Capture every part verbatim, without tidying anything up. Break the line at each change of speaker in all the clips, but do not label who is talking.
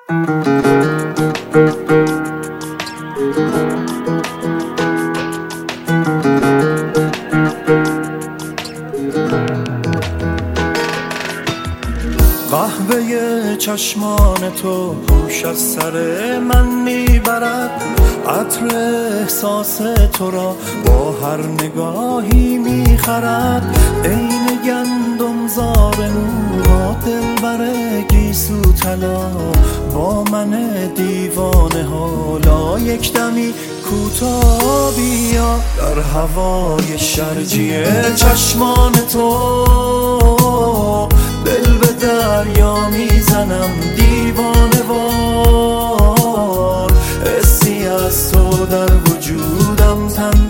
قهوه چشمان تو هوش از سر من میبرد، عطر احساس تو را با هر نگاهی میخرد. عین گندم زار موها دلبر گیسو طلا، با من دیوانه حالا یک دمی کوتاه بیا. در هوای شرجی چشمان تو دل به دریا میزنم دیوانه وار. حسی از تو در وجودم تن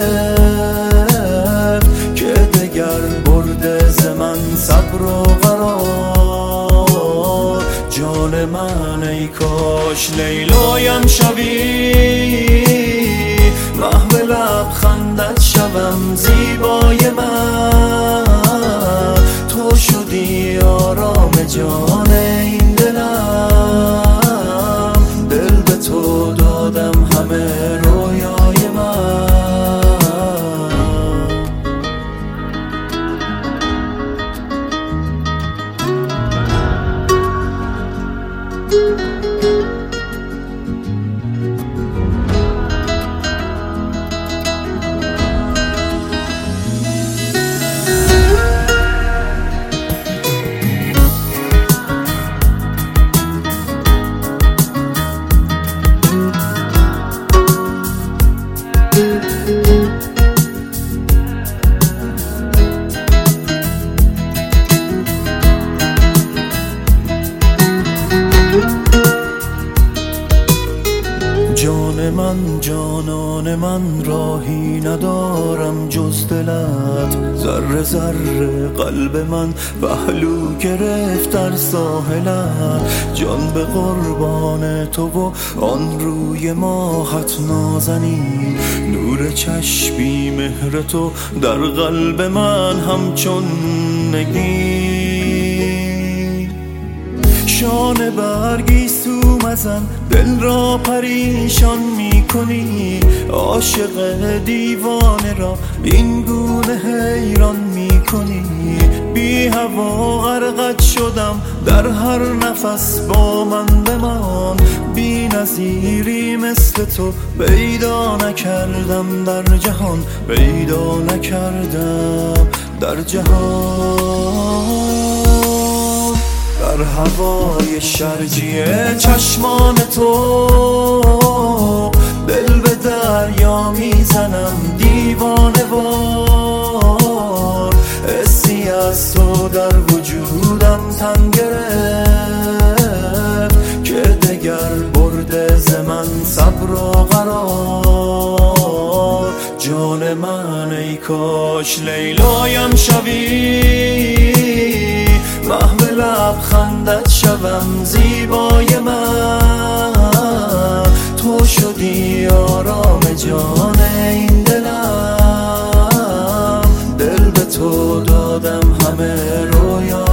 گرفت که دگر برده ز من صبر و قرار. جان من ای کاش لیلایم شوی، محو لبخندت شوم زیبای من. تو شدی آرام جان این دلم، دل به تو دادم همه رویای من. جان من جانان من راهی ندارم جز دلت، ذره ذره قلب من پهلو گرفت در ساحلت. جان به قربان تو و آن روی ماهت نازنین، نور چشمی مهر تو در قلب من همچون نگین. شانه برگی سو مزن دل را پریشان می کنی، عاشق دیوانه را این گونه حیران می کنی. بی هوا غرقت شدم در هر نفس با من بمان، بی نظیری مثل تو پیدا نکردم در جهان، پیدا نکردم در جهان. در هوای شرجی چشمان تو دل به دریا میزنم دیوانه وار. حسی از تو در وجودم تن گرفت که دگر برده ز من صبر و قرار. جان من ای کاش لیلایم شوی، محو لبخندت شوم زیبای من. تو شدی آرام جان این دلم، دل به تو دادم همه رویا